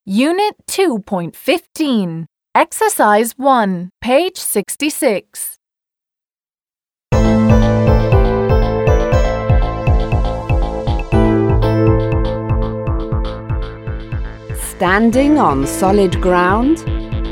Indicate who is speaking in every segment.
Speaker 1: Unit 2.15, Exercise 1, page 66.
Speaker 2: Standing on solid ground.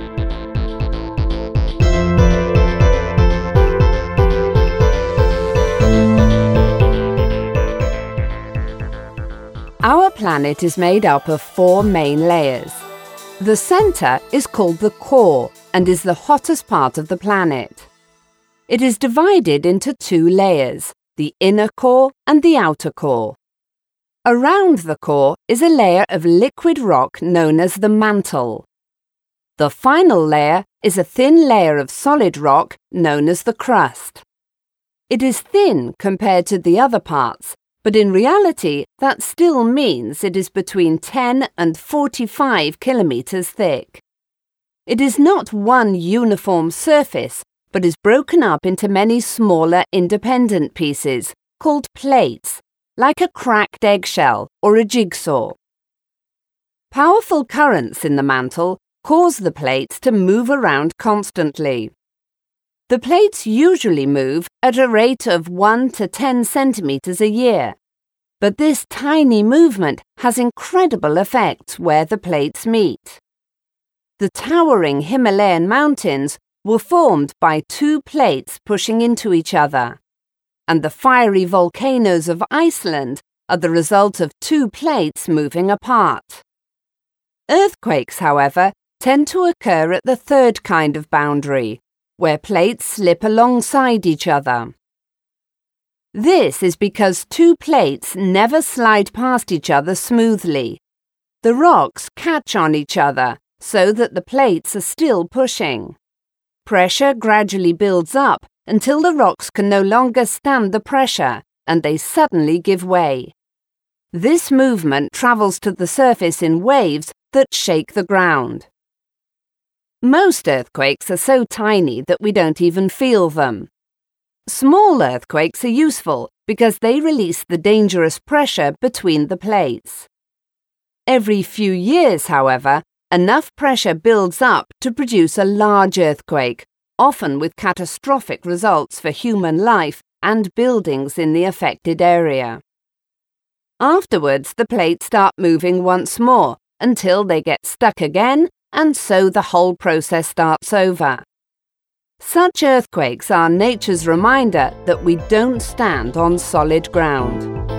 Speaker 2: Our planet is made up of 4 main layers. The center is called the core and is the hottest part of the planet. It is divided into 2 layers, the inner core and the outer core. Around the core is a layer of liquid rock known as the mantle. The final layer is a thin layer of solid rock known as the crust. It is thin compared to the other parts, but in reality that still means it is between 10 and 45 kilometers thick. It is not one uniform surface, but is broken up into many smaller independent pieces, called plates, like a cracked eggshell or a jigsaw. Powerful currents in the mantle cause the plates to move around constantly. The plates usually move at a rate of 1 to 10 centimeters a year, but this tiny movement has incredible effects where the plates meet. The towering Himalayan mountains were formed by 2 plates pushing into each other, and the fiery volcanoes of Iceland are the result of 2 plates moving apart. Earthquakes, however, tend to occur at the 3rd kind of boundary, where plates slip alongside each other. This is because 2 plates never slide past each other smoothly. The rocks catch on each other so that the plates are still pushing. Pressure gradually builds up until the rocks can no longer stand the pressure and they suddenly give way. This movement travels to the surface in waves that shake the ground. Most earthquakes are so tiny that we don't even feel them. Small earthquakes are useful because they release the dangerous pressure between the plates. Every few years, however, enough pressure builds up to produce a large earthquake, often with catastrophic results for human life and buildings in the affected area. Afterwards, the plates start moving once more until they get stuck again, and so the whole process starts over. Such earthquakes are nature's reminder that we don't stand on solid ground.